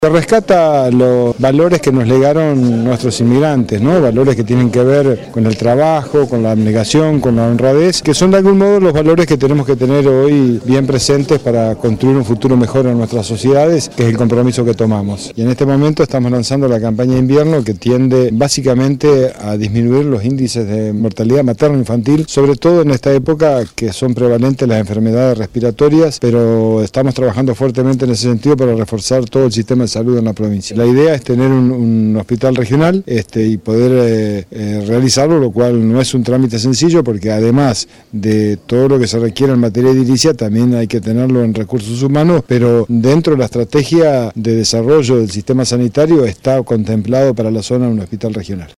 Se rescata los valores que nos legaron nuestros inmigrantes, ¿no? Valores que tienen que ver con el trabajo, con la abnegación, con la honradez, que son de algún modo los valores que tenemos que tener hoy bien presentes para construir un futuro mejor en nuestras sociedades, que es el compromiso que tomamos. Y en este momento estamos lanzando la campaña de invierno que tiende básicamente a disminuir los índices de mortalidad materno-infantil, sobre todo en esta época que son prevalentes las enfermedades respiratorias, pero estamos trabajando fuertemente en ese sentido para reforzar todo el sistema de salud en la provincia. La idea es tener un hospital regional y poder realizarlo, lo cual no es un trámite sencillo porque además de todo lo que se requiere en materia edilicia también hay que tenerlo en recursos humanos, pero dentro de la estrategia de desarrollo del sistema sanitario está contemplado para la zona un hospital regional.